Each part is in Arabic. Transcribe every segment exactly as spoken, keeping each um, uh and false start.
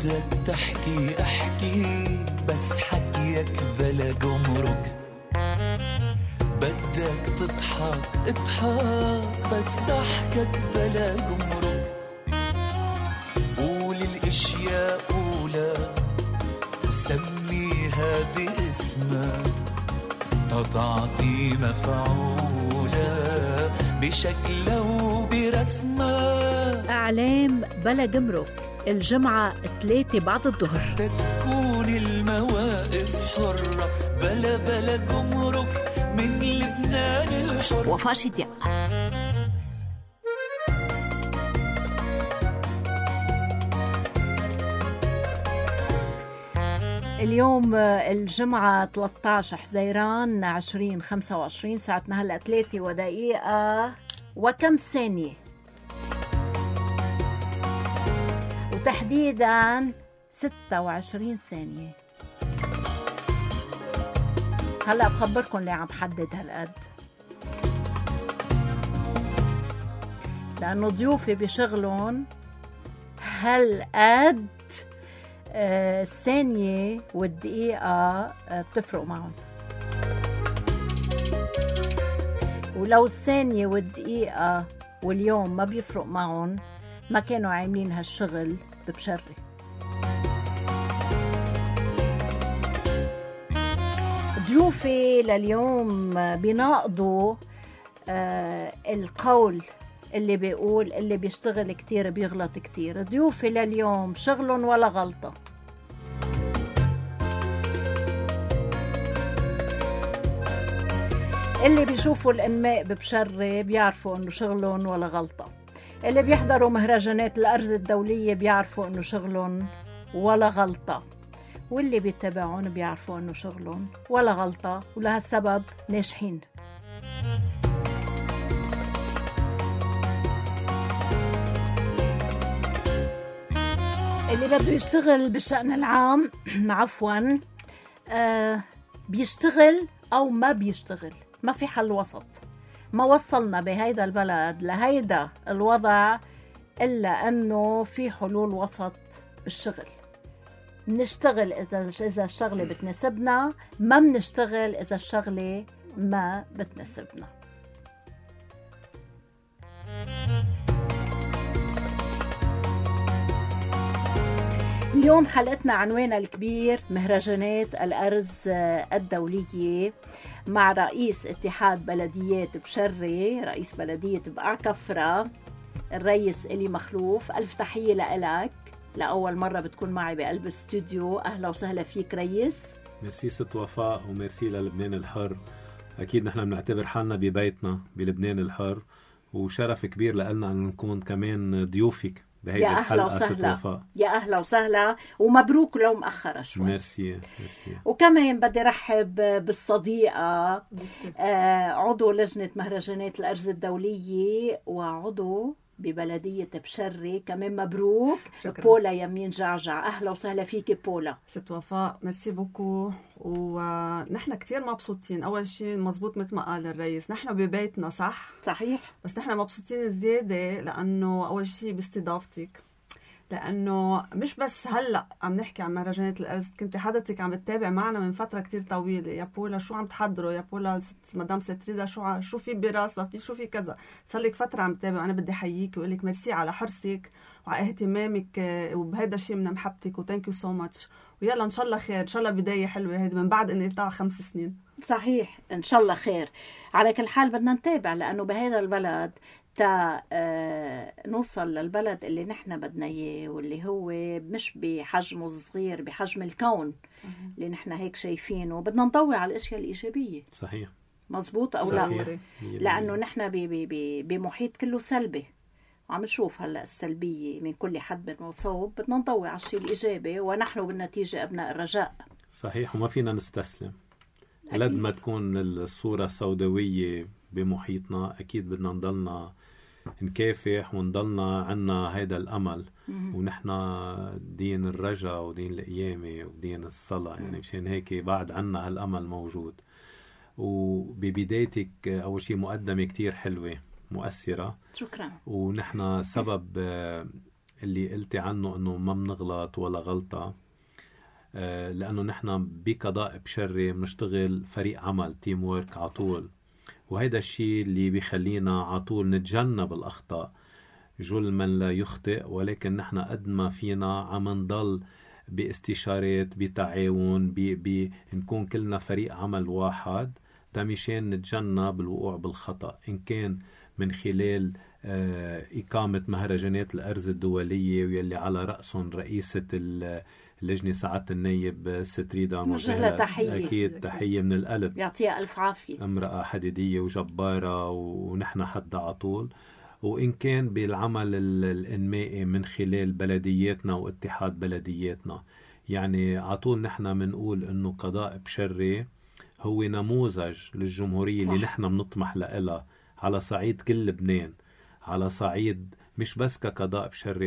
بدك تحكي احكي بس حكيك بلا جمرك، بدك تضحك اضحك بس ضحكك بلا جمرك، قول الاشياء قولها وسميها باسمها تتعطي مفعولة بشكلها وبرسمها. أعلام بلا جمرك الجمعة ثلاثة بعد الظهر. تكون المواقف حرة بلا بلا جمرك من لبنان الحر. وفاء شديق. اليوم الجمعة ثلاثة عشر حزيران عشرين خمسة وعشرين، ساعتنا هلأ ثلاثة ودقيقة وكم ثانية، وتحديدا ستة وعشرين ثانية. هلأ بخبركن ليه عم حدد هالقد، لأنه ضيوفي بشغلون هالقد الثانية والدقيقة بتفرق معهم، ولو الثانية والدقيقة واليوم ما بيفرق معهم ما كانوا عاملين هالشغل ببشري. ضيوفي لليوم بيناقضوا القول اللي بيقول اللي بيشتغل كتير بيغلط كتير. ضيوفي لليوم شغلهم ولا غلطة، اللي بيشوفوا الانماء ببشرة بيعرفوا انه شغلهم ولا غلطة، اللي بيحضروا مهرجانات الأرز الدولية بيعرفوا انه شغلهم ولا غلطة، واللي بيتابعون بيعرفوا انه شغلهم ولا غلطة، ولهالسبب ناجحين. اللي بده يشتغل بالشأن العام عفوا آه بيشتغل أو ما بيشتغل، ما في حل وسط. ما وصلنا بهيدا البلد لهيدا الوضع إلا أنه في حلول وسط بالشغل. بنشتغل إذا إذا الشغلة بتناسبنا، ما بنشتغل إذا الشغلة ما بتناسبنا. اليوم حلقتنا عنوانها الكبير مهرجانات الأرز الدولية مع رئيس اتحاد بلديات بشري، رئيس بلدية بقع كفرة، الرئيس إلي مخلوف. ألف تحية لإلك، لأول مرة بتكون معي بقلب الاستوديو. أهلا وسهلا فيك رئيس. ميرسي ست وفاء، وميرسي للبنان الحر. أكيد نحن بنعتبر حالنا ببيتنا بلبنان الحر، وشرف كبير لنا أن نكون كمان ضيوفك بهيدي الحلقة ست وفاء. يا أهلا وسهلا، ومبروك لو مأخرة شوي. ميرسي ميرسي. وكمان بدي رحب بالصديقة آه عضو لجنة مهرجانات الأرز الدولية وعضو ببلدية بشري، كمان مبروك. شكرا. بولا يمين جعجع، أهلا وسهلا فيك بولا. ست وفاء ميرسي بوكو، ونحن كتير مبسوطين. أول شيء مزبوط مثل ما قال الرئيس، نحن ببيتنا صح؟ صحيح، بس نحن مبسوطين زيادة لأنه أول شيء باستضافتك، لأنه مش بس هلأ عم نحكي عن مهرجانات الأرز، كنت حضرتك عم بتتابع معنا من فترة كتير طويلة. يا بولا شو عم تحضروا؟ يا بولا ست مدام ستريدا شو ع... شو في براسة في شو في كذا. صار لك فترة عم تتابع، أنا بدي أحييك وأقول لك ميرسي على حرصك وعلى اهتمامك، وبهذا الشيء من محبتك، وثانك يو سو ماتش. ويلا إن شاء الله خير، إن شاء الله بداية حلوة هيدي من بعد إني طلع خمس سنين. صحيح، إن شاء الله خير. على كل حال بدنا نتابع، لأنه بهذا البلد تا آه نوصل للبلد اللي نحن بدنا اياه، واللي هو مش بحجمه الصغير، بحجم الكون اللي نحن هيك شايفينه. بدنا نضوي على الاشياء الايجابيه. صحيح، مزبوط او صحيح. لا؟ لانه نحن بمحيط كله سلبي، وعم نشوف هلا السلبيه من كل حد من وصوب. بدنا نضوي على الشيء الايجابي، ونحن بالنتيجه ابناء الرجاء. صحيح، وما فينا نستسلم لد ما تكون الصوره السوداويه بمحيطنا. اكيد بدنا نضلنا نكافح ونضلنا عنا هيدا الأمل. ونحن دين الرجاء ودين القيامة ودين الصلاة، يعني مشان هيك بعد عنا هالأمل موجود. وببدايتك أول شيء مقدمة كتير حلوة مؤثرة، شكرا. ونحن سبب اللي قلتي عنه انه ما بنغلط ولا غلطة، آه لانه نحن بقضاء بشري بنشتغل فريق عمل، تيم وورك عطول، وهيدا الشيء اللي بيخلينا عطول نتجنب الاخطاء. جل من لا يخطئ، ولكن نحن قد ما فينا عم نضل باستشارات، بتعاون، بي نكون كلنا فريق عمل واحد تمشان نتجنب الوقوع بالخطأ، إن كان من خلال آه إقامة مهرجانات الأرز الدولية واللي على رأسهم رئيسة اللجنة سعادة النائب ستريدا، موجهة تحية، أكيد تحية من القلب، يعطيها ألف عافية، امرأة حديدية وجبارة ونحن حد عطول. وإن كان بالعمل الإنمائي من خلال بلدياتنا واتحاد بلدياتنا، يعني عطول نحن منقول إنه قضاء بشري هو نموذج للجمهورية صح. اللي نحن بنطمح لها على صعيد كل لبنان، على صعيد مش بس كقضاء بشري،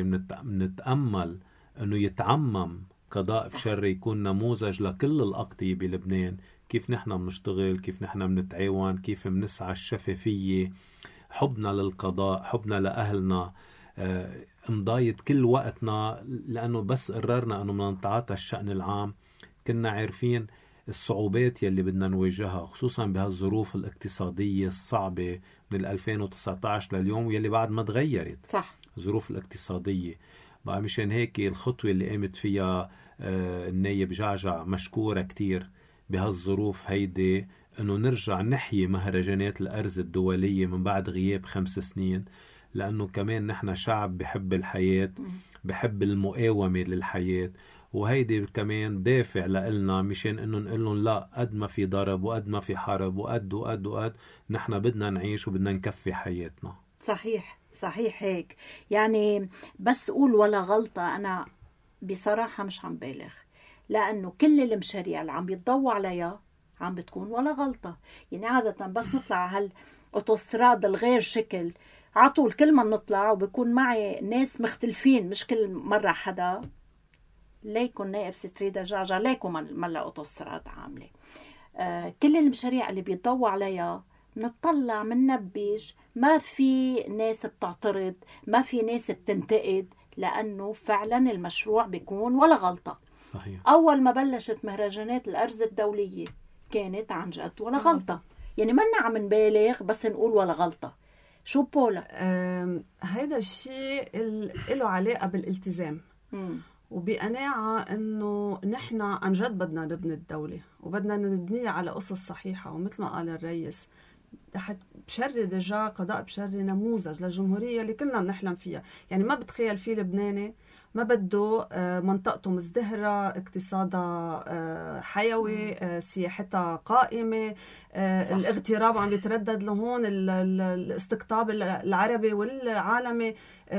بنتأمل إنه يتعمم قضاء صح. بشري يكون نموذج لكل الأقضية بلبنان، كيف نحن بنشتغل، كيف نحن بنتعاون، كيف بنسعى الشفافية، حبنا للقضاء، حبنا لأهلنا، آه، مضايد كل وقتنا، لأنه بس قررنا أنه بدنا نتعاطى الشأن العام كنا عارفين الصعوبات يلي بدنا نواجهها، خصوصا بهالظروف الاقتصادية الصعبة من ألفين وتسعة عشر لليوم، يلي بعد ما تغيرت صح. الظروف الاقتصادية بقى. مشان هيك الخطوة اللي قامت فيها آه، النايب جعجع مشكورة كتير بهالظروف هيدي، انه نرجع نحيي مهرجانات الأرز الدولية من بعد غياب خمس سنين، لأنه كمان نحن شعب بحب الحياة، بحب المقاومة للحياة، وهيدي كمان دافع لإلنا مشان انه نقول لهم لا، قد ما في ضرب وقد ما في حرب وقد وقد وقد نحن بدنا نعيش وبدنا نكفي حياتنا. صحيح صحيح هيك. يعني بس قول ولا غلطة، أنا بصراحة مش عم بالغ، لأنه كل المشاريع اللي عم بيتضوى عليها عم بتكون ولا غلطة. يعني عادة بس نطلع هالأوتوستراد الغير شكل عطول، كل ما نطلع وبيكون معي ناس مختلفين، مش كل مرة حدا ليكن نائب ستريدا جعجع ليكن ملا أوتوستراد عاملة. آه كل المشاريع اللي بيتضوى عليها نطلع مننبش، ما في ناس بتعترض، ما في ناس بتنتقد، لأنه فعلا المشروع بيكون ولا غلطة. صحيح. أول ما بلشت مهرجانات الأرز الدولية كانت عن جد ولا غلطة، يعني ما عم نبالغ بس نقول ولا غلطة. شو بولا؟ هيدا الشيء له علاقة بالالتزام م. وبقناعة انه نحن عن جد بدنا نبني الدولة وبدنا نبنيها على أسس صحيحة، ومثل ما قال الرئيس بشري دجا قضاء بشري نموذج للجمهورية اللي كلنا بنحلم فيها. يعني ما بتخيل فيه لبناني ما بده منطقته مزدهرة، اقتصادها حيوي، سياحتها قائمة، صح. الاغتراب عم يتردد لهون، الاستقطاب العربي والعالمي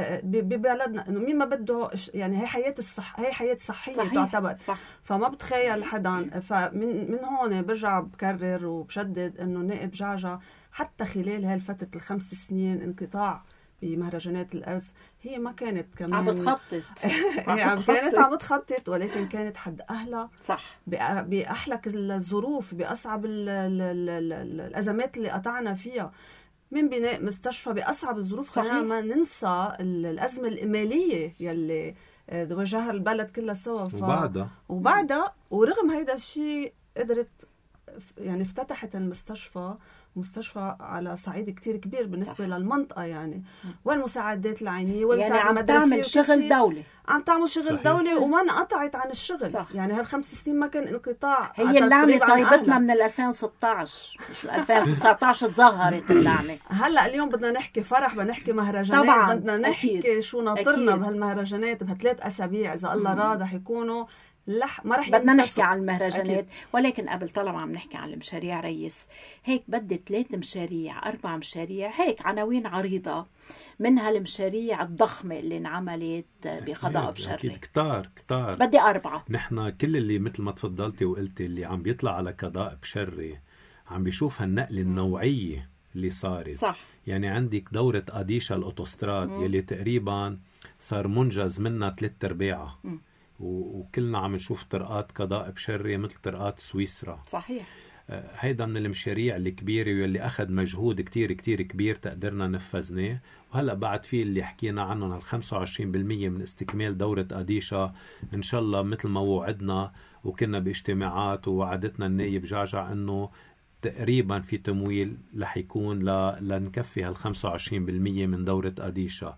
ببلدنا، انه مين ما بده. يعني هي حياة الصح، هي حياة صحية صحيح. تعتبر صح. فما بتخيل حدا. فمن من هون برجع بكرر وبشدد انه نائب جعجع حتى خلال هالفترة الخمس سنين انقطاع بمهرجانات الأرز هي ما كانت كمان عم بتخطط هي عم كانت عم بتخطط، ولكن كانت حد أهلها صح بأحلك الظروف، بأصعب ال ال ال ال الأزمات اللي قطعنا فيها، من بناء مستشفى بأصعب الظروف. خلينا ما ننسى الأزمة الإمالية يلي وجهها البلد كلها سوا. ف... وبعدها وبعدها ورغم هيدا الشيء قدرت يعني افتتحت المستشفى، مستشفى على صعيد كتير كبير بالنسبة صح. للمنطقة يعني، والمساعدات العينية والمساعدات يعني عم تعمل شغل دولي، عم تعمل شغل صحيح. دولي وما انقطعت عن الشغل صح. يعني هالخمس سنين ما كان انقطاع. هي اللعنة صايبتنا من ألفين وستة عشر مش ألفين وتسعة عشر تظهرت اللعنة. هلا اليوم بدنا نحكي فرح، بدنا نحكي مهرجانات طبعاً. بدنا نحكي أكيد. شو ناطرنا بهالمهرجانات بهالثلاث أسابيع إذا الله راد رح يكونوا لح ما رح بدنا نحكي عن المهرجانات أكيد. ولكن قبل طالما عم نحكي عن المشاريع ريس، هيك بدي ثلاث مشاريع أربع مشاريع هيك عناوين عريضة من هالمشاريع الضخمة اللي انعملت بقضاء بشري. أكيد كتار كتار، بدي أربعة. نحن كل اللي مثل ما تفضلتي وقلتي اللي عم بيطلع على قضاء بشري عم بيشوف هالنقل النوعية اللي صارت صح. يعني عندك دورة أديشا الأوتوستراد يلي تقريبا صار منجز منها ثلاث أرباعها، وكلنا عم نشوف طرقات قضاء بشري مثل طرقات سويسرا. صحيح. هيدا من المشاريع الكبيرة واللي أخذ مجهود كتير كتير كبير تقدرنا نفذناه. وهلأ بعد في اللي حكينا عنهم هال خمسة وعشرين بالمية من استكمال دورة أديشا إن شاء الله مثل ما وعدنا وكنا باجتماعات ووعدتنا النائب جعجع أنه تقريبا في تمويل رح يكون لنكفي هال خمسة وعشرين بالمية من دورة أديشا.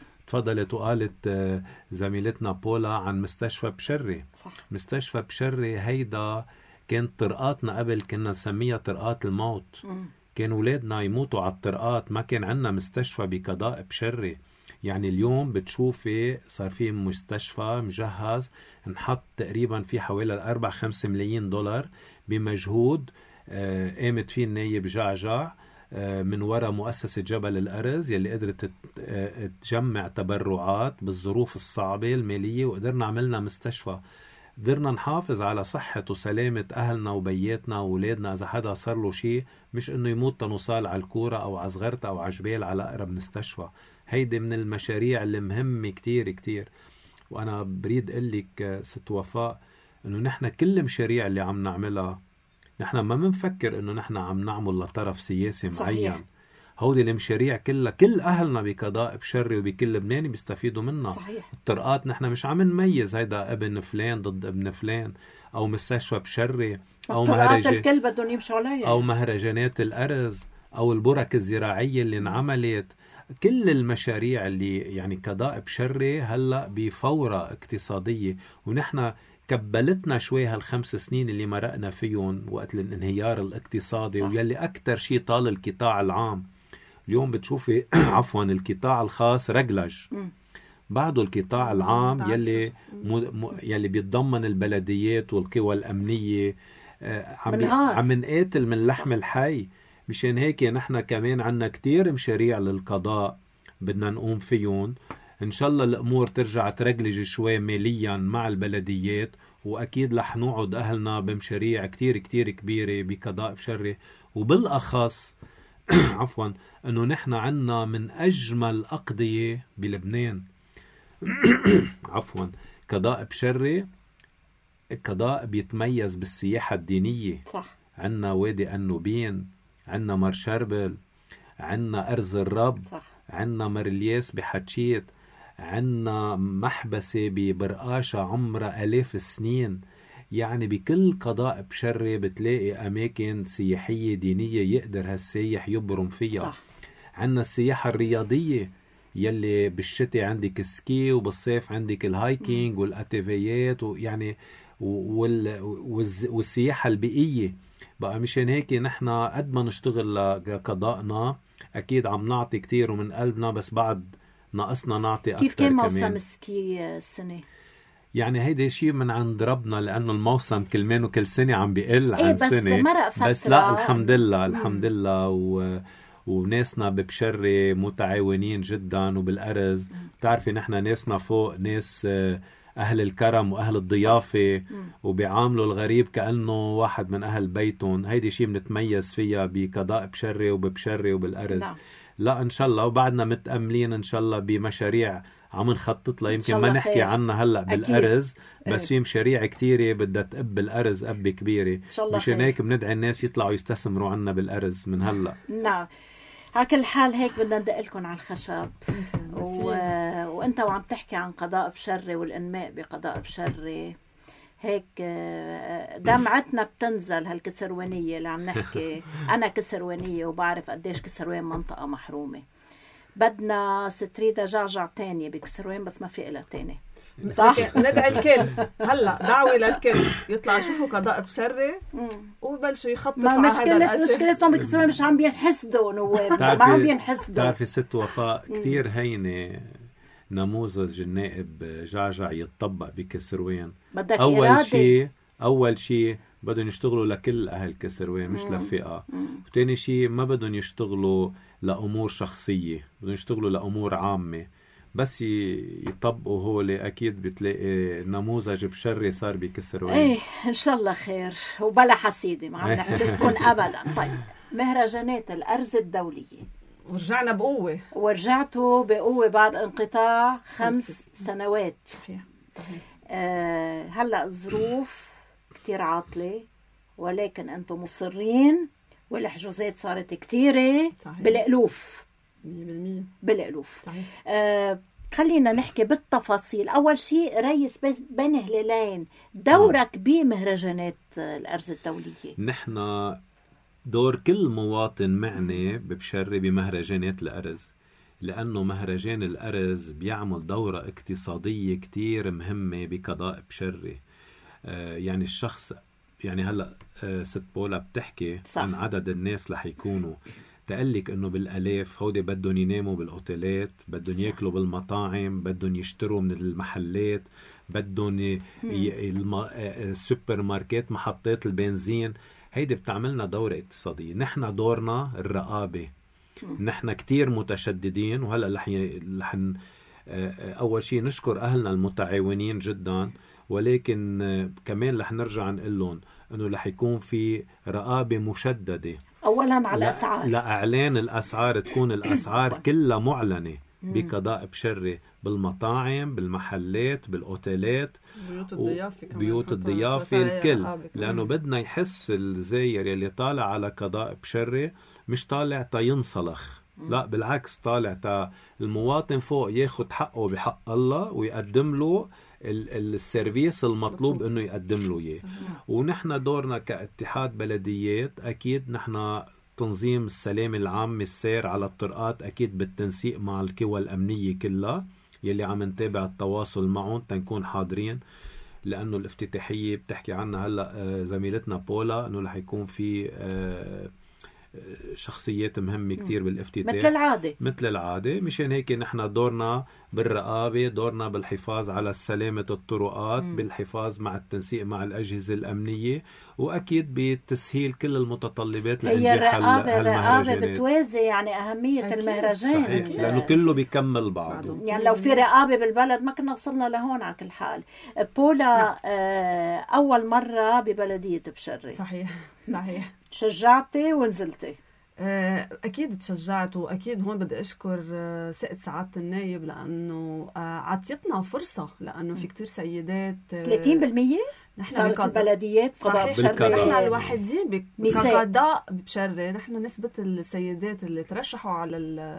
تفضلت وقالت زميلتنا بولا عن مستشفى بشري. صح. مستشفى بشري هيدا كانت طرقاتنا قبل كنا نسميها طرقات الموت. م. كان ولادنا يموتوا على الطرقات، ما كان عندنا مستشفى بقضاء بشري. يعني اليوم بتشوفي صار في مستشفى مجهز، نحط تقريبا في حوالي أربعة خمسة ملايين دولار بمجهود آه قامت فيه النايب جعجع آه من وراء مؤسسة جبل الأرز يلي قدرت آه تجمع تبرعات بالظروف الصعبة المالية، وقدرنا عملنا مستشفى. قدرنا نحافظ على صحة وسلامة أهلنا وبياتنا وولادنا إذا حدا صار له شيء، مش إنه يموت تنوصال على الكورة أو على صغرته أو على جبال على أقرب مستشفى. هيدي من المشاريع اللي مهمة كتير كتير. وأنا بريد قلك ست وفاء إنه نحن كل مشاريع اللي عم نعملها نحن ما منفكر إنه نحن عم نعمل لطرف سياسي معين. صحيح. هودي المشاريع كلها كل أهلنا بقضاء بشري وبكل لبنان بيستفيدوا منها. صحيح. الطرقات نحن مش عم نميز هيدا ابن فلان ضد ابن فلان أو مستشفى بشري أو مهرجان الكل بدهم يمشوا عليها أو مهرجانات الأرز أو البرك الزراعية اللي انعملت. كل المشاريع اللي يعني قضاء بشري هلأ بفورة اقتصادية، ونحن كبلتنا شوي هالخمس سنين اللي مرقنا فيهم وقت الانهيار الاقتصادي. صح. ويلي أكتر شيء طال القطاع العام. اليوم بتشوفي عفوا القطاع الخاص رجلج، بعده القطاع العام يلي م... م... يلي بيتضمن البلديات والقوى الأمنية آه عم بي... عم نقاتل من لحم الحي. مشان هيك نحن كمان عنا كتير مشاريع للقضاء بدنا نقوم فيهم. إن شاء الله الأمور ترجع ترجلج شوي ماليا مع البلديات، وأكيد رح نوعد أهلنا بمشاريع كتير كتير كبيرة بقضاء بشري. وبالأخص عفوا أنه نحن عنا من أجمل أقضية بلبنان عفوا قضاء بشري. قضاء بيتميز بالسياحة الدينية. صح. عنا وادي النوبين، عنا مر شربل، عنا أرز الرب. صح. عنا مرلياس بحتشيت، عنا محبسة ببرقاشة عمرها ألاف السنين. يعني بكل قضاء بشري بتلاقي أماكن سياحية دينية يقدر هالسياح يبرم فيها. صح. عنا السياحة الرياضية يلي بالشتاء عندك السكي وبالصيف عندك الهايكينج والأتيفيات ويعني وال والسياحة البيئية بقى. مشان هيك نحن قد ما نشتغل لقضائنا أكيد عم نعطي كتير ومن قلبنا، بس بعد ناقصنا نعطي أكتر. كيف كان موسم السكي السنة؟ يعني هيدا شيء من عند ربنا، لأنه الموسم كل مان وكل سنة عم بيقل عن إيه بس سنة. بس لا الحمد لله الحمد لله و... وناسنا ببشري متعاونين جدا وبالأرز. بتعرفي نحن ناسنا فوق ناس أهل الكرم وأهل الضيافة وبيعاملوا الغريب كأنه واحد من أهل بيتهم. هيدي شيء بنتميز فيها بقضاء بشري وببشري وبالأرز. لا. لا إن شاء الله، وبعدنا متأملين إن شاء الله بمشاريع عم نخطط لها، يمكن ما نحكي عنها هلأ بالأرز. أكيد. بس في مشاريع كتيرة بدها تقب الأرز قبة كبيرة. مشان هيك بندعي الناس يطلعوا يستثمروا عنا بالأرز من هلأ. نعم. على كل حال هيك بدنا ندق لكم على الخشب و... وانت وعم تحكي عن قضاء بشري والانماء بقضاء بشري هيك دمعتنا بتنزل هالكسروانية اللي عم نحكي. انا كسروانية وبعرف قديش كسروان منطقة محرومة. بدنا ستريدة جعجع تانية بكسروان بس ما في إلا تاني. صح. ندعي الكل هلا دعوة للكل يطلع يشوفوا قضاء بشري ويبلشوا يخططوا على هذا الأساس. مشكلتهم بكسروان مش عم بينحسدوا نواب، ما عم بينحسدوا. تعرفي ست وفاء كتير هينة نموذج النائب جعجع يتطبق بكسروان. أول شيء أول شيء بدهم يشتغلوا لكل أهل كسروان مش لفئة. وتاني شيء ما بدهم يشتغلوا لأمور شخصية، بدهم يشتغلوا لأمور عامة. بس يطبقوا هولي أكيد بتلاقي نموذج بشري صار بكسروان. ايه إن شاء الله خير وبلا حسيدة ما عم نحسدكم أبدا. طيب مهرجانات الأرز الدولية ورجعنا بقوة، ورجعتوا بقوة بعد انقطاع خمس سنوات. صحيح. آه هلأ الظروف كتير عاطلة ولكن أنتم مصرين والحجوزات صارت كتيرة بالألوف مية بالمية بالألوف. صحيح. آه خلينا نحكي بالتفاصيل. أول شيء رئيس بين هلالين، دورك بمهرجانات الأرز الدولية. نحن دور كل مواطن معني ببشري بمهرجانات الأرز، لأنه مهرجان الأرز بيعمل دورة اقتصادية كتير مهمة بقضاء بشري. آه يعني الشخص يعني هلأ آه ست بولا بتحكي صح. عن عدد الناس رح يكونوا، تقلك انه بالالاف هودي بدهم يناموا بالاوتيلات، بدهم ياكلوا بالمطاعم، بدهم يشتروا من المحلات، بدهم ي... ي... الم... السوبر ماركت، محطات البنزين. هيدي بتعملنا دورة اقتصادية. نحن دورنا الرقابة. نحن كتير متشددين، وهلأ رح ي... رح اول شيء نشكر اهلنا المتعاونين جدا، ولكن كمان رح نرجع نقول لهم انه رح يكون في رقابة مشددة اولا على الاسعار، لاعلان الاسعار، تكون الاسعار كلها معلنة بقضاء بشري بالمطاعم، بالمحلات، بالاوتيلات، بيوت الضيافة كمان، بيوت الضيافة الكل، لانه بدنا يحس الزاير يلي طالع على قضاء بشري مش طالع تا ينصلخ، لا بالعكس طالع تا المواطن فوق ياخد حقه بحق الله ويقدم له السيرفيس المطلوب انه يقدم له اياه. ونحن دورنا كاتحاد بلديات اكيد نحن تنظيم السلام العام، السير على الطرقات، اكيد بالتنسيق مع القوى الامنيه كلها يلي عم نتابع التواصل معهم تنكون حاضرين، لانه الافتتاحيه بتحكي عنها هلا زميلتنا بولا انه رح يكون في شخصيات مهمة كتير بالافتتاح مثل العادة مثل العادة. مشان هيك نحن دورنا بالرقابة، دورنا بالحفاظ على سلامة الطرقات، م. بالحفاظ مع التنسيق مع الأجهزة الأمنية، وأكيد بتسهيل كل المتطلبات لإنجاح هالمهرجانات. هي الرقابة بتوازي يعني أهمية أكيد. المهرجان صحيح. لأنه كله بيكمل بعضه. يعني لو في رقابة بالبلد ما كنا وصلنا لهون على كل حال. بولا آه أول مرة ببلدية بشري. صحيح صحيح. تشجعتي ونزلتي؟ أكيد تشجعت، وأكيد هون بدي أشكر سقط سعادة النايب لأنه عطيتنا فرصة، لأنه في كتير سيدات ثلاثين بالمية نحن بالبلديات قضاء بشري، نحن الوحيدين بقضاء بشري. نحن نسبة السيدات اللي ترشحوا على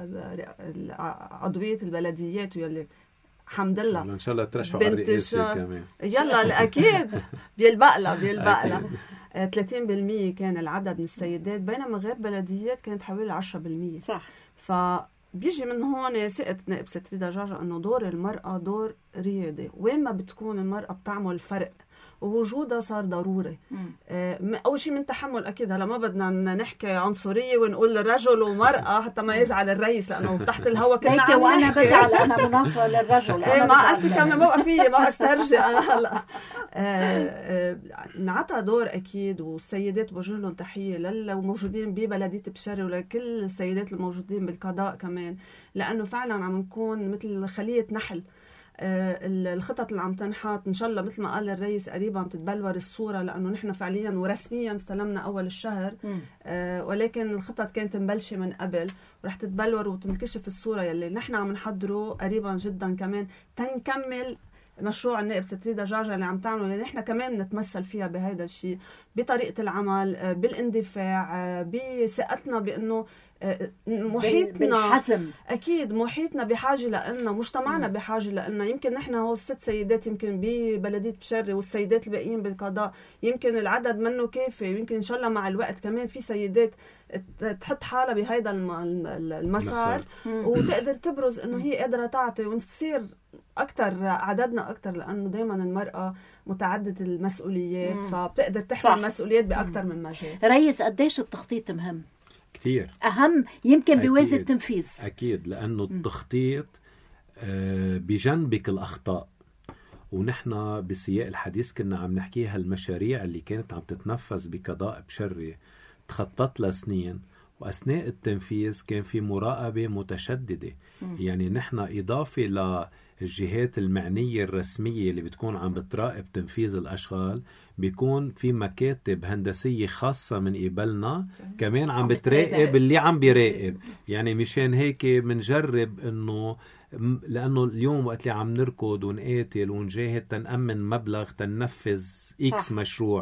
عضوية البلديات واللي الحمد لله ان شاء الله ترشحوا على الرئاسة كمان، يلا اكيد بيلبقلا بيلبقلا ثلاثين بالمية كان العدد من السيدات، بينما غير بلديات كانت حوالي عشرة بالمية. صح. فبيجي من هون سقط نائب ستري دجاجة انه دور المرأة دور ريادي، وين ما بتكون المرأة بتعمل فرق ووجودها صار ضروري. آه اول شيء من تحمل اكيد. هلا ما بدنا نحكي عنصريه ونقول رجل ومراه حتى ما يزعل الرئيس، لانه تحت الهوا كنا عم وانا بزعل، انا مناصره للرجل. ايه ما قلت كمان ما وقفيه ما استرجع انا هلا. انعطى دور اكيد، والسيدات بوجه لهم تحيه للموجودين ببلديه بشري ولكل السيدات الموجودين بالقضاء كمان، لانه فعلا عم نكون مثل خليه نحل. الخطط اللي عم تنحط ان شاء الله مثل ما قال الرئيس قريبا عم تتبلور الصوره، لانه نحن فعليا ورسميا استلمنا اول الشهر، آه ولكن الخطط كانت مبلشه من قبل ورح تتبلور وتنكشف الصوره يلي نحن عم نحضره قريبا جدا كمان تنكمل مشروع النائب ستري دجاجة اللي عم تعمله، اللي نحن كمان نتمثل فيها بهذا الشيء، بطريقه العمل، بالاندفاع، بثقتنا بانه محيطنا بالحزم. اكيد محيطنا بحاجه لنا، مجتمعنا بحاجه لنا. يمكن نحن هو الست سيدات يمكن ببلديه بشري والسيدات الباقيين بالقضاء يمكن العدد منه كافي، يمكن ان شاء الله مع الوقت كمان في سيدات تحط حالها بهذا المسار وتقدر تبرز انه هي قادره تعطي ونصير اكثر عددنا اكثر، لانه دائما المراه متعدده المسؤوليات مم. فبتقدر تحمل مسؤوليات باكثر من مجال. رئيس قديش التخطيط مهم؟ كتير أهم، يمكن بيوازي التنفيذ. أكيد، لأنه التخطيط آه بجنبك الأخطاء. ونحن بسياق الحديث كنا عم نحكي هالمشاريع اللي كانت عم تتنفذ بقضاء بشري تخطط لسنين، وأثناء التنفيذ كان في مراقبة متشددة. م. يعني نحن إضافة للجهات المعنية الرسمية اللي بتكون عم بتراقب تنفيذ الأشغال، بيكون في مكاتب هندسية خاصة من قبلنا كمان عم بتراقب اللي عم بيراقب. يعني مشان هيك منجرب انه لانه اليوم وقت اللي عم نركض ونقاتل ونجاهد تنأمن مبلغ تننفذ اكس مشروع،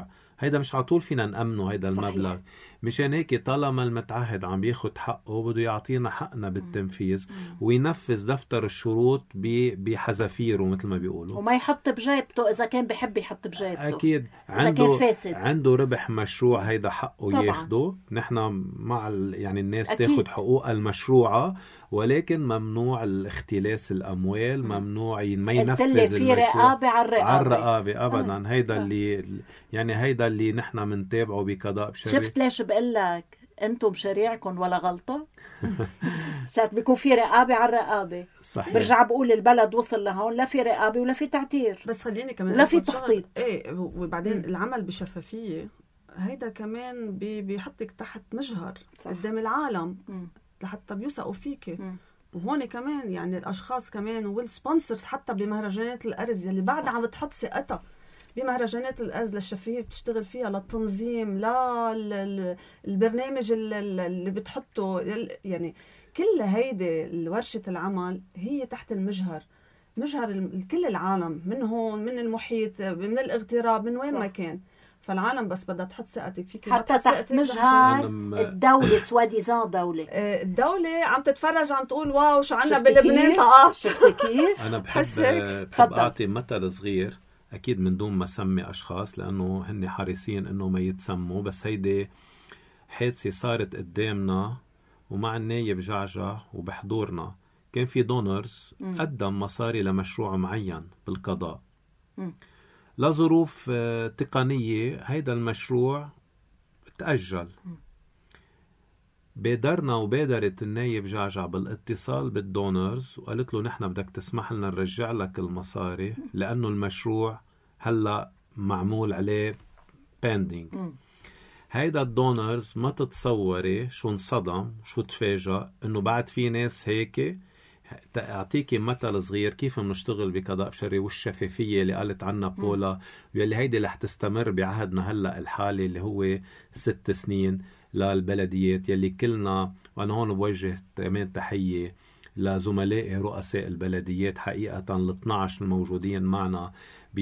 هيدا مش على طول فينا نأمنه هيدا المبلغ. صحيح. مشان هيك طالما المتعهد عم بياخد حقه بده يعطينا حقنا بالتنفيذ وينفذ دفتر الشروط بحذافيره مثل ما بيقولوا، وما يحط بجيبته إذا كان بحب يحط بجيبته. أكيد إذا عنده كان فاسد. عنده ربح مشروع هيدا حقه طبعاً. ياخده. نحن مع ال... يعني الناس أكيد. تاخد حقوقها المشروعة، ولكن ممنوع الاختلاس الأموال، ممنوع ما ينفذ قلت لي في المشروع رقابة على الرقابة. على الرقابة أبدا. آه. هيدا آه. اللي يعني هيدا اللي نحن منتابعه بقضاء بشري. شفت ليش بقول لك انتم شريعكم ولا غلطة؟ ساعات بيكون في رقابة على الرقابة. صحيح. برجع بقول البلد وصل لهون لا في رقابة ولا في تعتير. بس خليني كمان لا في أخد شغل. تخطيط. ايه وبعدين م. العمل بشفافية هيدا كمان بي بيحطك تحت مجهر صح. قدام العالم م. لحتى بيوثقوا فيك. م. وهون كمان يعني الاشخاص كمان والسبونسرز حتى بمهرجانات الارز اللي بعد عم بتحط ثقتها بمهرجانات الارز للشفافيه بتشتغل فيها للتنظيم لا البرنامج اللي بتحطه يعني كل هيدي ورشه العمل هي تحت المجهر مجهر كل العالم من هون من المحيط من الاغتراب من وين ما كان. فالعالم بس بدها تحط ثقتك فيك حتى تحت مجهر الدولة سواديزان دولة الدولة عم تتفرج عم تقول واو شو عنا شفت بلبنان كيف؟ طاقات. شفت كيف؟ أنا بحب بحب أعطي مثل صغير أكيد من دون ما سمي أشخاص لأنه هن حريصين إنه ما يتسموا، بس هيدي حادثة صارت قدامنا ومع النايب جعجع وبحضورنا. كان في دونرز قدم مصاري لمشروع معين بالقضاء م. لظروف تقنية هيدا المشروع تأجل. بادرنا وبادرت النايب جعجع بالاتصال بالدونرز وقالت له نحن بدك تسمح لنا نرجع لك المصاري لأنه المشروع هلأ معمول عليه باندينج. هيدا الدونرز ما تتصوري شو انصدم شو تفاجأ انه بعد في ناس هيك. أعطيكي مثل صغير كيف بنشتغل بقضاء بشري والشفافية اللي قالت عنها بولا واللي هيدي رح تستمر بعهدنا هلأ الحالي اللي هو ست سنين للبلديات يلي كلنا. وأنا هون بوجه كمان تحية لزملائي رؤساء البلديات حقيقة ال اثني عشر الموجودين معنا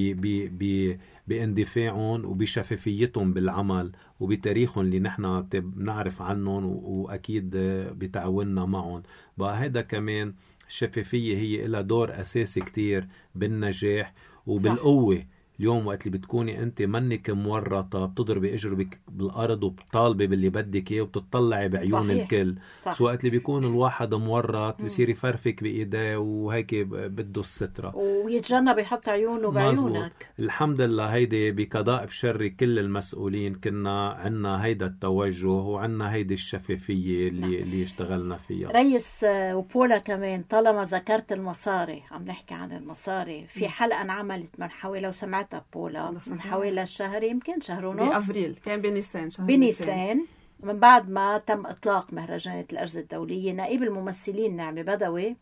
باندفاعهم وبشفافيتهم بالعمل وبتاريخهم اللي نحن بنعرف عنهم وأكيد بتعاوننا معهم. بقى هيدا كمان الشفافية هي لها دور أساسي كتير بالنجاح وبالقوة. صح. اليوم وقت اللي بتكوني أنت منك مورطة بتضربي إجربك بالأرض وبتطالبي باللي بدك إياه وبتطلعي بعيون صحيح. الكل. صح. وقت اللي بيكون الواحد مورط بيصير يفرفك بإيديه وهيك بده السترة ويتجنب يحط عيونه بعيونك. الحمد لله هيدي بقضاء بشري كل المسؤولين كنا عنا هيدا التوجه وعنا هيدي الشفافية اللي, نعم. اللي اشتغلنا فيها. ريس وبولا كمان طالما ذكرت المصاري عم نحكي عن المصاري في حلقة انعملت من حوالي لو سمعت بولا من حوالي الشهر يمكن شهر ونص بأفريل كان بنيسان شهر بنيسان من بعد ما تم إطلاق مهرجانات الأرز الدولية. نائب الممثلين نعمة بدوي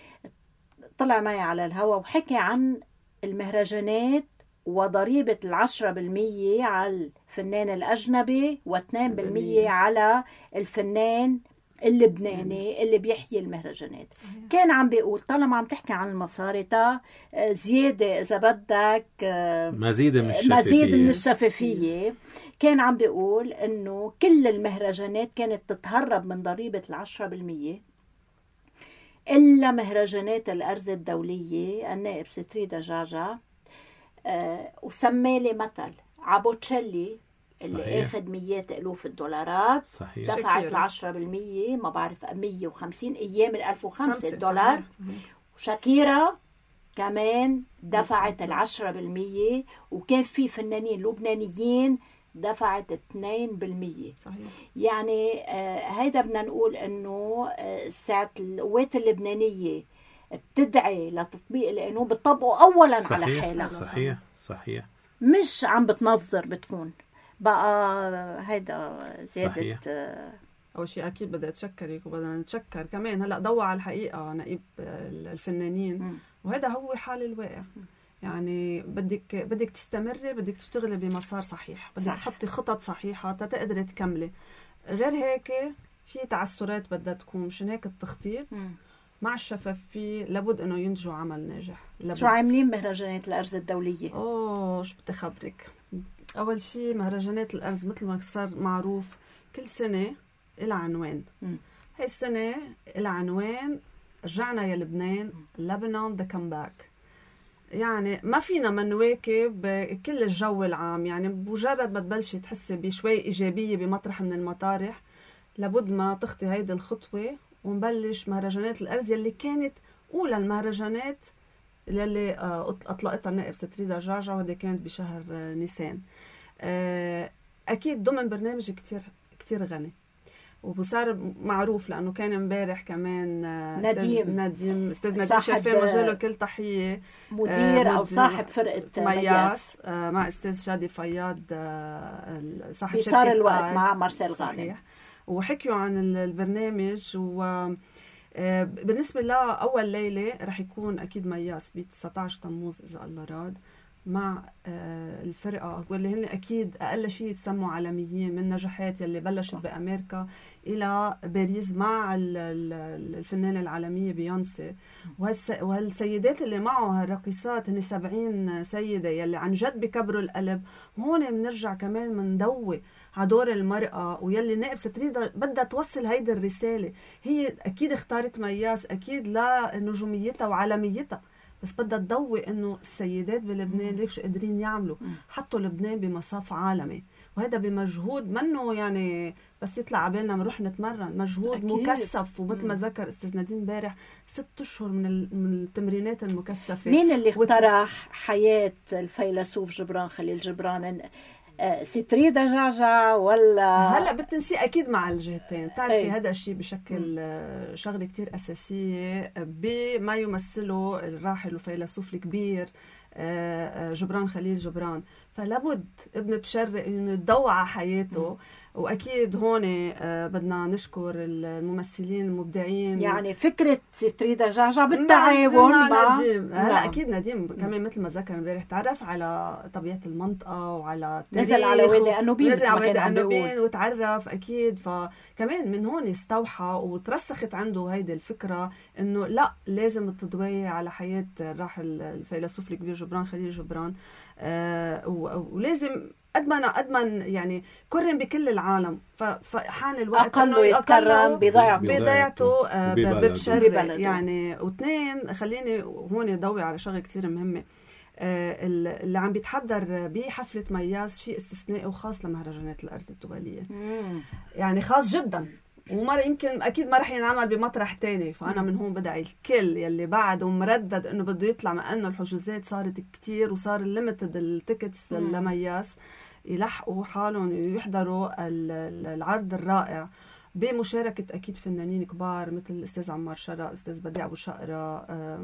طلع معي على الهواء وحكي عن المهرجانات وضريبة العشرة بالمية على الفنان الأجنبي واثنين بالمية على الفنان اللبناني اللي بيحيي المهرجانات. كان عم بيقول طالما عم تحكي عن المصاري تا زيادة إذا بدك مزيد من الشفافية, مزيد من الشفافية. كان عم بيقول إنه كل المهرجانات كانت تتهرب من ضريبة العشرة بالمية إلا مهرجانات الأرز الدولية. النائب ستريدا جعجع أه وسمى لي مثل عبوتشيلي اللي صحيح. اخذ مئات الوف الدولارات صحيح. دفعت العشرة بالمية ما بعرف مية وخمسين ايام الالف وخمسة دولار. وشاكيرا كمان دفعت العشرة بالمية وكان في فنانين لبنانيين دفعت اثنين بالمية صحيح. يعني آه هيدا بدنا نقول انه آه ساعة القوات اللبنانية بتدعي لتطبيق القانون بتطبقوا اولا صحيح. على حالها صحيح صحيح مش عم بتنظر بتكون بقى هيدا زيادة. أول شيء أكيد بدي أتشكرك وبدنا نتشكر كمان هلأ ضوى على الحقيقة نائب الفنانين م. وهذا هو حال الواقع. يعني بدك بدك تستمري بدك تشتغلي بمسار صحيح بدك تحطي خطط صحيحة تقدري تكملي. غير هيك في تعثرات بدها تكون. مشان هيك التخطيط م. مع الشفافية لابد انه ينتجوا عمل ناجح. شو عاملين مهرجانات الأرز الدولية؟ اوه شو بدي خبرك أول شيء مهرجانات الأرز مثل ما صار معروف كل سنة إلى عنوان. هاي السنة إلى عنوان رجعنا يا لبنان، لبنان ذا كمباك. يعني ما فينا ما نواكب كل الجو العام، يعني بمجرد ما تبلشي تحسي بشوي إيجابية بمطرح من المطارح لابد ما تخطي هيدي الخطوة ونبلش مهرجانات الأرز يلي كانت أولى المهرجانات يلي أطلقتها النائب ستريدا جعجع، وهذه كانت بشهر نيسان. أكيد ضمن برنامج كتير كتير غني وصار معروف لأنه كان امبارح كمان نديم نديم أستاذ نديم شافي مجاله كل تحية، مدير أو صاحب فرقة مياس مع أستاذ شادي فياض صاحب شركة بصار الوقت مع مارسيل غانم، وحكيوا عن البرنامج. و بالنسبة له أول ليلة رح يكون أكيد مياس ب تسعة عشر تموز إذا الله راد مع الفرقة واللي هن أكيد أقل شيء يتسموا عالميين، من نجاحات يلي بلشت بأمريكا إلى باريس مع الفنانة العالمية بيونسي، وهالسيدات اللي معه هالراقصات هن سبعين سيدة يلي عن جد بكبروا القلب. وهون بنرجع كمان من دوي على دور المرأة ويلي نائب ستريدا بدها توصل هيدا الرسالة. هي أكيد اختارت مياس أكيد لنجوميتها وعالميتها، بس بدها تضوي انه السيدات بلبنان ليك شو قادرين يعملوا، حطوا لبنان بمصاف عالمي، وهذا بمجهود منه يعني بس يطلع عبالنا نروح نتمرن، مجهود أكيد. مكثف. ومثل ما ذكر استاذ نديم امبارح ست اشهر من من التمرينات المكثفه. مين اللي اقترح حياه الفيلسوف جبران خليل جبران؟ ستريدا جعجع ولا هلا بتنسي اكيد مع الجهتين؟ بتعرفي هذا الشيء بشكل شغله كتير اساسيه بما يمثله الراحل والفيلسوف الكبير جبران خليل جبران، فلابد ابن بشرق انه يضوي على حياته. واكيد هون بدنا نشكر الممثلين المبدعين، يعني فكره ستريدا جعجع بالتعاون مع نديم. هلا اكيد نديم كمان مثل ما ذكر امبارح تعرف على طبيعه المنطقه وعلى نزل على وادي انوبين، نزل على وادي انوبين وتعرف اكيد. فكمان من هون استوحى وترسخت عنده هيدي الفكره انه لا لازم التضوية على حياه الراحل الفيلسوف الكبير جبران خليل جبران. آه ولازم أدمن أدمن يعني كرم بكل العالم، فحان الوقت أقل يكرم بضيعته آه ببشرة يعني. واثنين خليني هون ضوي على شغله كتير مهمه، آه اللي عم بيتحضر بحفله مياس شيء استثنائي وخاص لمهرجانات الأرز الدوليه، يعني خاص جدا ومرة يمكن أكيد ما رح ينعمل بمطرح تاني. فأنا من هون بدعي الكل يلي بعد ومردد إنه بده يطلع، مع إنه الحجوزات صارت كتير وصار الليمتد التيكتس لمياس، يلحقوا حالهم ويحضروا العرض الرائع بمشاركة أكيد فنانين كبار مثل الأستاذ عمار شرق، أستاذ بديع أبو شقرة،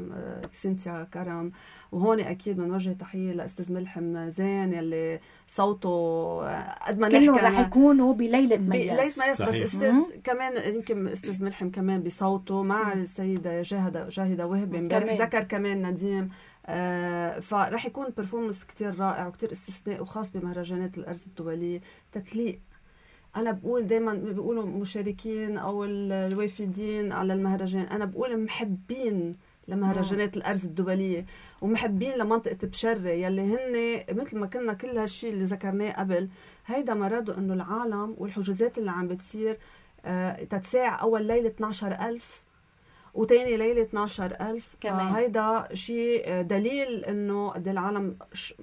سينتيا كرم. وهون أكيد بنوجه تحية لأستاذ ملحم زين يلي صوته قد ما كلهم رح يكونوا بليلة مياس. بليلة مياس بس أستاذ كمان يمكن أستاذ ملحم كمان بصوته مع السيدة جاهدة جاهدة وهبي امبارح ذكر كمان نديم. آه فرح يكون برفورمانس كتير رائع وكتير استثنائي وخاص بمهرجانات الأرز الدولية تتليق. أنا بقول دايما بيقولوا مشاركين أو الوافدين على المهرجان، أنا بقول محبين لمهرجانات الأرز الدولية ومحبين لمنطقة بشرة يلي هن مثل ما كنا كل هالشي اللي ذكرناه قبل. هيدا مرادوا إنه العالم والحجوزات اللي عم بتصير آه تتساع أول ليلة اثني عشر ألف وتاني ليلة اثني عشر ألف. فهيدا شيء دليل إنه قد العالم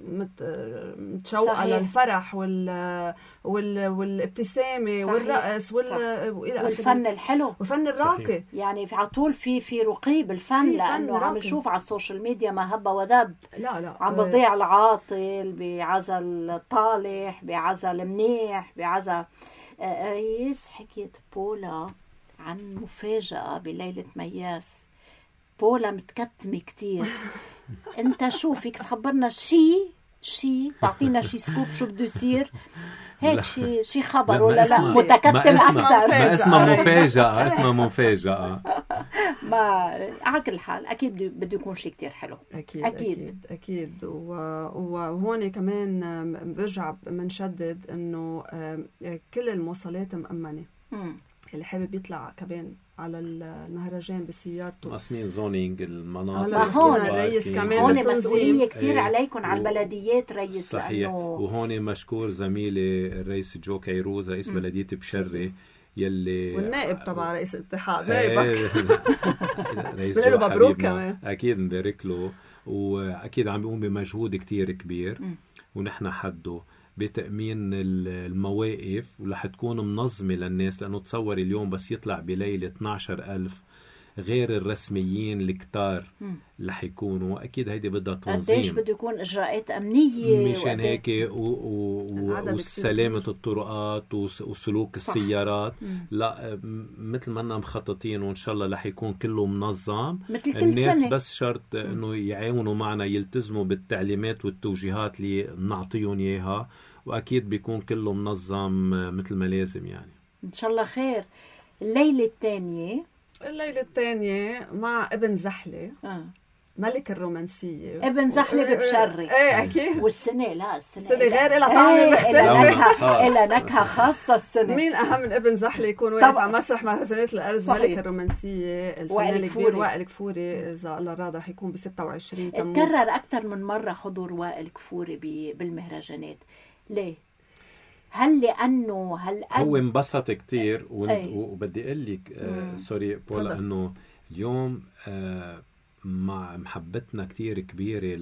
متشوقة للفرح وال وال والابتسامة والرقص وال والفن الحلو والفن الراقي. يعني على طول في في رقي بالفن، لأنه عم نشوف على السوشيال ميديا ما هب ودب. لا لا عم بضيع العاطل بعزل طالح، بعزل منيح، بعزل رئيس. حكيت بولا عن مفاجأة بليلة مياس، بولا متكتمة كتير. انت شو فيك تخبرنا شي شي تعطينا شي سكوب شو بده يصير هيك شي شي خبر ولا لا متكتم أكثر؟ ما اسمها مفاجأة، اسمها مفاجأة. ما على كل حال أكيد بده يكون شي كتير حلو. أكيد أكيد أكيد, أكيد. وهون كمان برجع بنشدد إنه كل المواصلات مأمنة. م. اللي حابب يطلع كمان على المهرجان بسيارته. مقسمين زونينج المناطق. هلا هون الرئيس كمان هون بالتنظيم. مسؤولية كتير ايه. عليكم على و- البلديات ريس. صحيح. لأنه وهون مشكور زميلي الرئيس جو كيروز رئيس م. بلدية بشري يلي والنائب طبعا رئيس الاتحاد ايه. نائبك. رئيس بنقول له جو مبروك حبيبنا. كمان. اكيد نبارك له، واكيد عم بيقوم بمجهود كتير كبير، م. ونحن حده بتأمين ال- المواقف، ورح تكون منظمة للناس، لأنه تصوري اليوم بس يطلع بليلة اثنا عشر ألف غير الرسميين الكتار مم. رح يكونوا. أكيد هيدي بدها قديش تنظيم بده يكون إجراءات أمنية مشان وقديش- هيك و- و- العدد و- كتير وسلامة كبير. الطرقات وس- وسلوك صح. السيارات. مم. لا م- مثل ما أننا مخططين، وإن شاء الله رح يكون كله منظم. مثل كل الناس سنة. بس شرط انه يعاونوا معنا، يلتزموا بالتعليمات والتوجيهات اللي نعطيهم اياها، واكيد بيكون كله منظم مثل ما لازم يعني. إن شاء الله خير. الليلة الثانية الليلة الثانية مع ابن زحلة آه. ملك الرومانسية. ابن زحلة ببشري. ايه اكيد. والسنة لا السنة السنة إلها- غير إلها طعم إيه، مختلف. إلها لونها نكهة خاص. إلها نكهة خاصة السنة. مين اهم من ابن زحلة يكون واقف طبعا. على مسرح مهرجانات الارز صحيح. ملك الرومانسية الفنان وائل الكبير كفوري. وائل كفوري، اذا الله راد رح يكون ب ستة وعشرين تموز. تكرر أكثر من مرة حضور وائل كفوري ب- بالمهرجانات. ليه؟ هل لأنه هل هو انبسط كتير ون- أي. وبدي اقول لك آه مم. سوري بولا، تفضل. انه اليوم آه مع محبتنا كتير كبيرة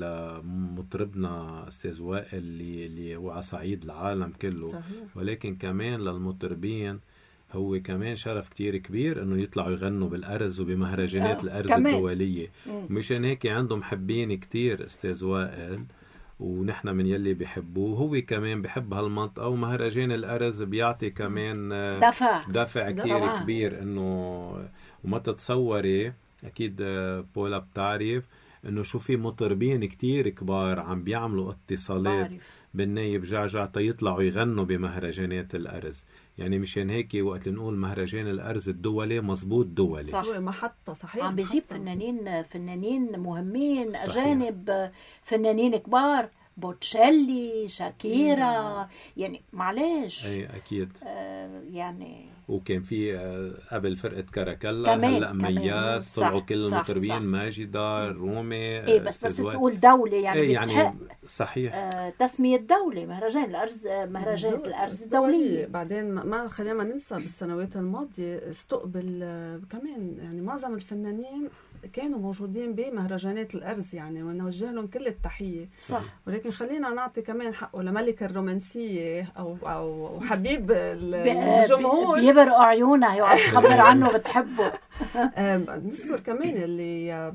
لمطربنا استاذ وائل اللي اللي هو على صعيد العالم كله، صحيح. ولكن كمان للمطربين هو كمان شرف كتير كبير انه يطلعوا يغنوا بالارز وبمهرجانات آه، الارز كمان. الدولية. مم. مشان هيك عنده محبين كتير استاذ وائل، ونحن من يلي بيحبوه. هو كمان بيحب هالمنطقة، ومهرجان الأرز بيعطي كمان آه، دفع دافع كتير طبعاً. كبير. انه وما تتصوري، اكيد آه، بولا بتعرف انه شو في مطربين كتير كبار عم بيعملوا اتصالات بعرف. بالنايب جعجع تيطلعوا يغنوا بمهرجانات الأرز. يعني مشان هيك وقت نقول مهرجان الأرز الدولي مزبوط دولي. صح. هو محطة صحيح. عم بيجيب محطة. فنانين فنانين مهمين صحيح. أجانب، فنانين كبار، بوتشيلي، شاكيرا، يعني معلش اي اكيد. آه يعني وكان في آه، قبل فرقة كاراكلا، كمان- هلا كمان. مياس، صح، طلعوا كل صح، المطربين، صح. ماجدة، رومي. ايه بس بس أستاذ وائل. تقول دولة يعني ايه بيستحق يعني صحيح. آه تسمية دولة، مهرجان الأرز آه مهرجان الدول- الأرز الدولية. الدولية. بعدين ما- ما خلينا ما ننسى بالسنوات الماضية استقبل آه، كمان يعني معظم الفنانين كانوا موجودين بمهرجانات الأرز يعني، ونوجه لهم كل التحية. صح. ولكن خلينا نعطي كمان حقه لملك الرومانسية أو أو حبيب ب- الجمهور. بيبرقوا عيونها يقعد تخبر عنه بتحبه. آه، نذكر كمان اللي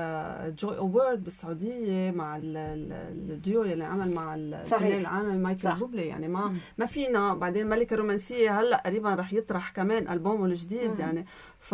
بجوي اوورد بالسعوديه مع ال- ال- الديو اللي عمل مع صحيح. الفنان العالمي مايكل صح. بوبلي. يعني ما مم. ما فينا. بعدين ملك الرومانسيه هلا قريبا رح يطرح كمان البومه الجديد مم. يعني،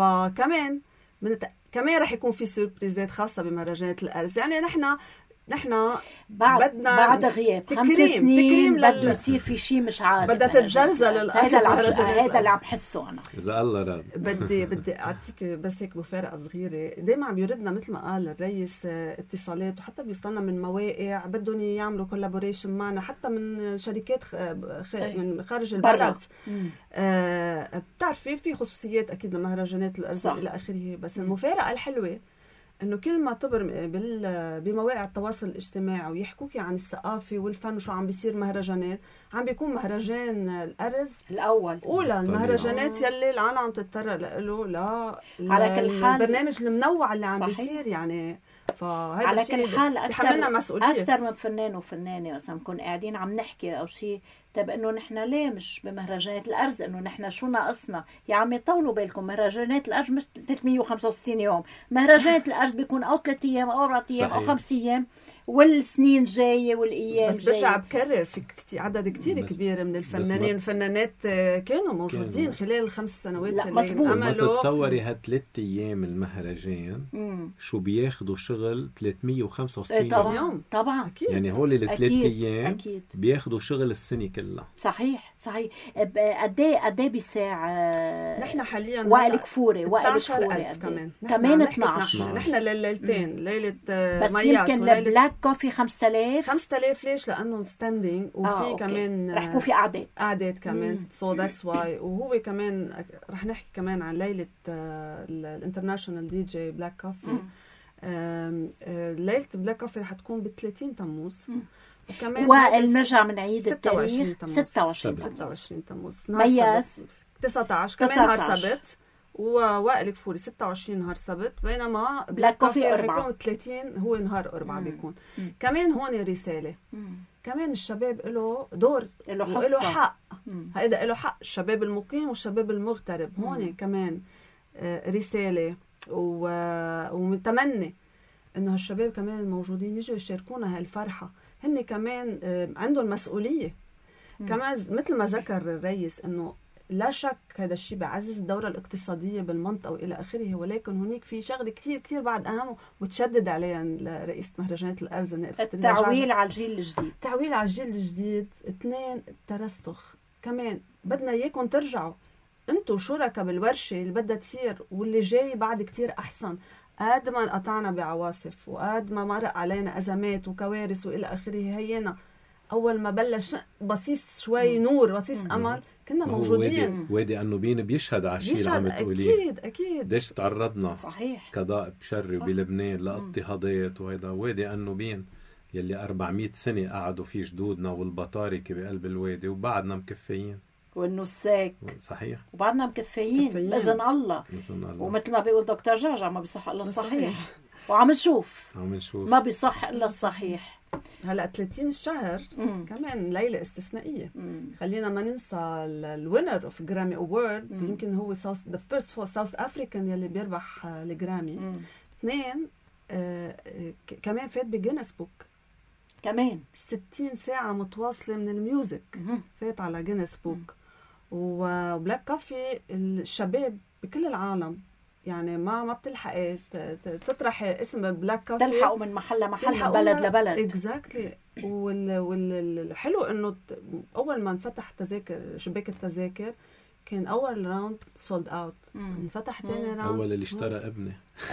فكمان من الت... كمان رح يكون في سوربريزات خاصه بمهرجانات الارز. يعني نحن نحن بعد بدنا بعد غياب خمس تكريم- سنين تكريم بده لل- يصير في شيء مش عادي. بدها بمهرجان تتزلزل الأرز. الأرض هذا اللي عم بمهرجانات هذا اللي عم بحسه أنا. إذا الله راد. بدي بدي اعطيك بس هيك مفارقه صغيره. دائما عم يردنا مثل ما قال الرئيس آه، اتصالات، وحتى بيوصلنا من مواقع بدهم يعملوا كولابوريشن معنا، حتى من شركات خ... خ... أي. من خارج برا. البلد. مم. آه بتعرفي في خصوصيات اكيد لمهرجانات الارز صح. الى اخره. بس المفارقه الحلوه انه كل ما تبر بال... بمواقع التواصل الاجتماعي ويحكوكي عن الثقافه والفن وشو عم بيصير مهرجانات، عم بيكون مهرجان الارز الأول اولى المهرجانات طبيعي. يلي العالم عم تتطرق له لا على كل حال البرنامج المنوع اللي عم صحيح. بيصير يعني. فهذا على الشيء كل حال بحملنا أكثر مسؤوليه. أكثر من فنان وفنانة مثلا نكون قاعدين عم نحكي أو شيء، طب إنه نحن ليه مش بمهرجانات الأرز؟ إنه نحن شو ناقصنا؟ يا عمي طولوا بالكم، مهرجانات الأرز مش ثلاثمية وخمسة وستين يوم، مهرجانات الأرز بيكون أو ثلاث أيام أو أربع أيام أو صحيح. خمس أيام، والسنين جاية والأيام بس برجع جاية. بكرر في كتير عدد كتير بس- كبير من بس الفنانين ما- والفنانات آه، كانوا موجودين كانوا. خلال الخمس سنوات لا، اللي مزبوط. ما عملوا. تتصوري هالثلاث ايام المهرجان مم. شو بياخدوا شغل ثلاثمية وخمسة وستين إيه يوم. طبعا يوم. طبعا أكيد. يعني هول الثلاث أكيد ايام أكيد بياخدوا شغل السنة كلها. صحيح. صحيح. ب- قد ايه قد ايه بساعة آه، نحن حاليا وائل هلأ كفوري وائل اثناشر كفوري ألف قد إيه؟ كمان نحن كمان عم نحكي اثناشر. نحن ليلتين ليلة آه، بس مياس يمكن وليلة البلاك كوفي خمسة آلاف. خمسة آلاف. ليش؟ لأنه ستاندينج وفي آه، أوكي. كمان رح يكون في قعدات. قعدات كمان مم. سو ذاتس واي. وهو كمان رح نحكي كمان عن ليلة الانترناشونال دي جي بلاك كوفي. ليلة بلاك كوفي رح تكون ب ثلاثين تموز. وكمان وائل نرجع من عيد ستة وعشرين التاريخ تموز. ستة وعشرين سبت. تموز. ستة وعشرين تموز. مياس تسعة عشر كمان نهار تسعة عشر. سبت. ووائل كفوري ستة وعشرين نهار سبت. بينما بلاك بلاك كوفي كوفي أربعة. بيكون ثلاثين هو نهار أربعة مم. بيكون. مم. كمان هون رسالة. مم. كمان الشباب له دور له وله حصة. حق. مم. هيدا له حق الشباب المقيم والشباب المغترب. مم. هون كمان آه، رسالة و- ومتمنى انه هالشباب كمان الموجودين يجوا يشاركونا هالفرحة. هن كمان آه، عندهم مسؤولية. مم. كمان ز- مثل ما ذكر الرئيس انه لا شك هذا الشيء بعزز الدورة الاقتصادية بالمنطقة وإلى آخره، ولكن هناك في شغلة كتير كتير بعد أهم وتشدد عليها رئيسة مهرجانات الأرز التعويل على الجيل الجديد. تعويل على الجيل الجديد. اثنين الترسخ. كمان بدنا اياكم ترجعوا انتوا شركاء بالورشة اللي بدها تصير واللي جاي بعد كتير أحسن. قد ما انقطعنا بعواصف وقد ما مرق علينا أزمات وكوارث وإلى آخره، هينا أول ما بلش بصيص شوي نور بصيص أمل كنا ما هو موجودين. وادي, وادي النوبين بيشهد على الشيء اللي بيشهد عم تقوليه. أكيد أكيد. قديش تعرضنا صحيح. كضائب شري صح. بلبنان لاضطهادات. وهيدا وادي النوبين يلي أربعمية سنة قعدوا فيه جدودنا والبطاركة بقلب الوادي وبعدنا مكفيين. والنساك صحيح. وبعدنا مكفيين مكفيين. بإذن الله. بإذن الله. ومثل ما بيقول دكتور جعجع ما بيصح إلا صحيح. الصحيح. وعم نشوف عم نشوف. ما بيصح إلا الصحيح. هلا ثلاثين الشهر مم. كمان ليلة استثنائية. مم. خلينا ما ننسى الوينر اوف جرامي اوورد مم. يمكن هو ساوث ذا فيرست فور ساوث افريكان يلي بيربح آه، الجرامي. مم. اثنين آه، آه، ك- كمان فات بجينيس بوك كمان. ستين ساعة متواصلة من الميوزك مم. فات على جينيس بوك. وبلاك كوفي الشباب بكل العالم يعني ما ما بتلحقي ت- ت- تطرحي اسم بلاك كوفي تلحقوا من محل لمحل من بلد لبلد. اكزاكتلي. والحلو انه ت- اول ما انفتح تذاكر شباك التذاكر كان اول راوند سولد اوت. مم. انفتح مم. ثاني راوند أول اللي اشترى ابني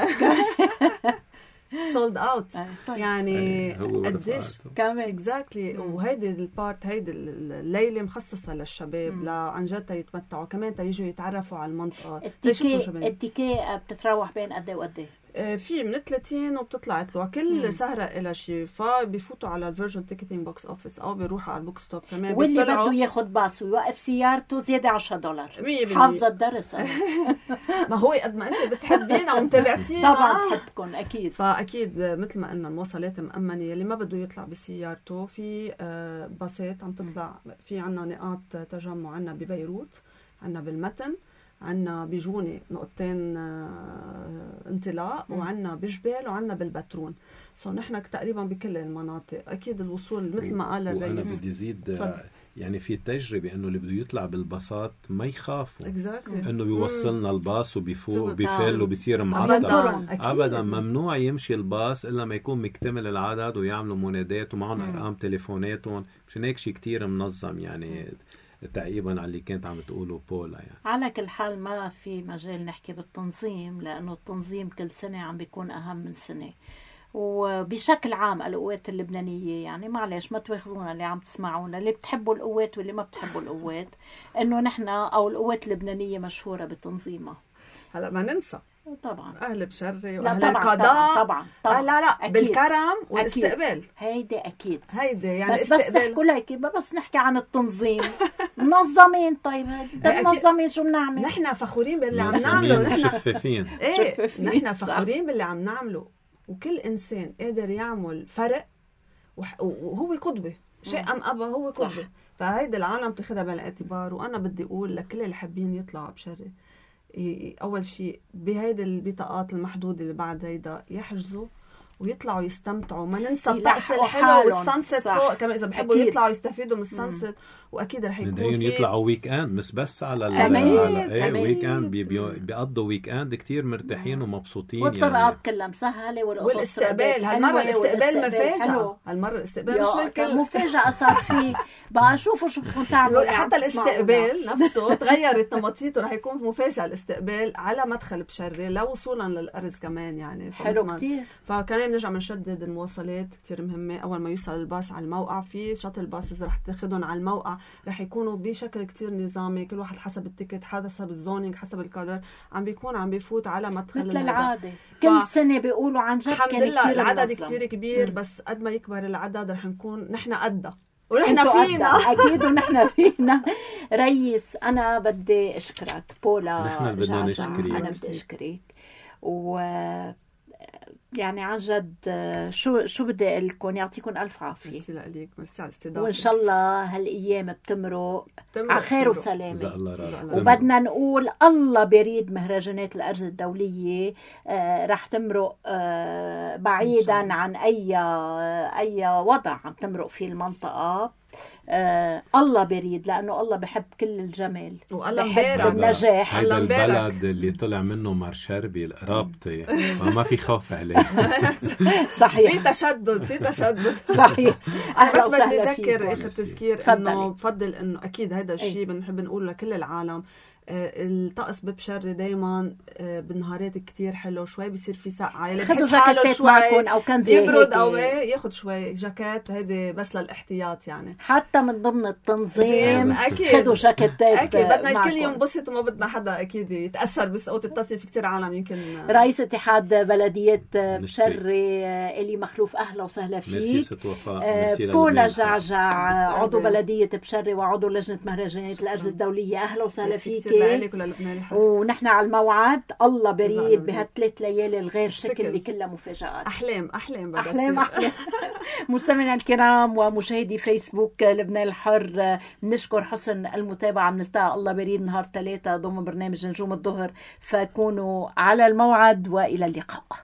سولد اوت. آه، طيب. يعني إيه، هو قديش ورفقاته. كمان. اكزاكتلي. مم. وهيدي البارت هيدي الليله مخصصه للشباب مم. لعن جد يتمتعوا كمان تيجوا يتعرفوا على المنطقه. تيشوفوا التيكي شباب. التيكي بتتراوح بين قد ايه وقد ايه؟ آه، في من ثلاثين وبتطلع طلوع كل مم. سهره إلى شيء. فبيفوتوا على الفيرجن تيكتينج بوكس اوفيس او بيروحوا على البوك ستوب كمان. واللي بيطلعوا- بده ياخد باص ويوقف سيارته زيادة عشرة دولار. مية بالمية. حافظة الدرس أنا. ما هو قد ما انت بتحبينا ومتابعتينا طبعا بحبكم أكيد. فاكيد مثل ما قلنا المواصلات مأمنة. اللي ما بده يطلع بسيارته في آه، باصات عم تطلع. في عنا نقاط تجمع عنا ببيروت، عنا بالمتن، عنا بجوني نقطتين آه، انطلاق، مم. وعنا بجبال، وعنا بالبترون. سو نحن تقريبا بكل المناطق. اكيد الوصول مثل ما قال وأنا الرئيس. بدي زيد تفضل. يعني في تجربة إنه اللي بده يطلع بالباصات ما يخافوا اكزاكتلي. إنه بيوصلنا الباص وبيفوق آه. بيفل وبيصير معطل. ينطرهم. ابدا ممنوع يمشي الباص الا ما يكون مكتمل العدد ويعملوا منادات ومعهم مم. ارقام تليفوناتهم. مشان هيك شيء كتير منظم يعني تعقيبا على اللي كانت عم تقوله بولا. يعني على كل حال ما في مجال نحكي بالتنظيم لأنه التنظيم كل سنة عم بيكون أهم من سنة. وبشكل عام القوات اللبنانية يعني معلش ما تواخذونا اللي عم تسمعونا اللي بتحبوا القوات واللي ما بتحبوا القوات إنه نحن أو القوات اللبنانية مشهورة بتنظيمها. هلا ما ننسى طبعا. اهل بشري لا واهل طبعا القضاء. طبعا طبعا, طبعا. آه لا لا أكيد. بالكرم والاستقبال. هيدي أكيد. هيدي يعني بس بس استقبال. تحكوا هيك بس نحكي عن التنظيم. منظمين. طيب منظمين شو بنعمل؟ نحن فخورين باللي عم نعمله. منظمين نحن شفافين. ايه شفافين. نحن صح. فخورين باللي عم نعمله. وكل انسان قادر يعمل فرق وح- وهو قدوه. شيء ام ابى هو صح. قدوه. فهيدي العالم تاخذها بالاعتبار. وانا بدي اقول لكل اللي حابين يطلعوا بشري ي- اول شيء بهيدي البطاقات المحدوده اللي بعد هيدا يحجزوا ويطلعوا يستمتعوا. ما ننسى الطقس يلحقوا الحلو حالهم. والسانست صح. فوق كمان إذا بحبوا أكيد. يطلعوا يستفيدوا من السانست. وأكيد رح يكون بدهم في يطلعوا ويك اند مش بس على ال كمان، على ايه كمان. ويك اند بي بي- بيقضوا ويك اند كتير مرتاحين ومبسوطين والطرقات يعني. كلها مسهله والاستقبال هالمرة الاستقبال مفاجأة. هالمرة الاستقبال مش من كل مفاجأة صار فيه. بقى شوفوا شو بدكم تعملوا. حتى الاستقبال نفسه تغيرت نمطيته. رح يكون مفاجأة الاستقبال على مدخل بشري لوصولا للأرز كمان يعني. حلو كتير. فكمان بنرجع بنشدد المواصلات كتير مهمة. أول ما يوصل الباص على الموقع في شاتل باصز رح تاخدهم على الموقع، رح يكونوا بشكل كتير نظامي. كل واحد حسب التيكت، حسب الزونينج، حسب الكادر عم بيكون عم بيفوت على مدخل مثل الهدى. العادة ف... كل سنة بيقولوا عن جد الحمد كان لله كتير العدد منظم. كتير كبير. مم. بس قد ما يكبر العدد رح نكون نحن قدها ونحن انتوا فينا. قدها. اكيد ونحن فينا. ريس انا بدي اشكرك. بولا نحن بدنا جعجع، نشكرك. انا بدي اشكرك. و يعني عن جد شو شو بدي اقول لكم، يعطيكم الف عافيه. ميرسي لك، ميرسي على الاستضافه. وان شاء الله هالايام بتمرق على خير وسلامه. إذا الله راد. وبدنا نقول الله بريد مهرجانات الأرز الدولية آه رح تمرق آه بعيدا عن أي أي وضع عم تمرق فيه المنطقة. آه الله بريد، لأنه الله بحب كل الجمال، والله بحب مبارك. النجاح. هذا الله مبارك. البلد اللي طلع منه مارشربي القرابطي ما في خوف عليه. صحيح في تشدد، في تشدد. صحيح. بس أهلا بدي وسهلا اذكر فيكم. اخر تذكير تفضلي. انه بفضل انه اكيد هذا الشيء بنحب نقول لكل العالم. آه، الطقس ببشري دايما آه، بالنهارات كتير حلو. شوي بيصير في سقعة، يعني خدوا بحس حاله جاكيتات شوي معكم أو كنزة يبرد هيك. او ايه ياخد شوي جاكيت. هيدي بس للاحتياط يعني. حتى من ضمن التنظيم زين، اكيد خدوا جاكيتات اكيد بدنا معكم. الكل ينبسط وما بدنا حدا اكيد يتاثر بسقوط التصوير. في كتير عالم يمكن. رئيس اتحاد بلدية بشري إلي مخلوف، أهلا وسهلا ميرسي فيك. ست وفاء. آه، ميرسي بولا للبنان. جعجع عضو بلدية بشري وعضو لجنة مهرجانات الأرز الدولية، أهلا وسهلا ميرسي فيك. كتير لك وللبنان الحلو. ونحن على الموعد. الله بريد الله بهالثلاث ليالي الغير شكل شكل. اللي كلها مفاجآت. احلام احلام بدها أحلام تصير. أحلام. مستمعينا الكرام ومشاهدي فيسبوك لبنان الحر، بنشكر حسن المتابعة. بنلتقى الله بريد نهار ثلاثة ضمن برنامج نجوم الظهر، فكونوا على الموعد وإلى اللقاء.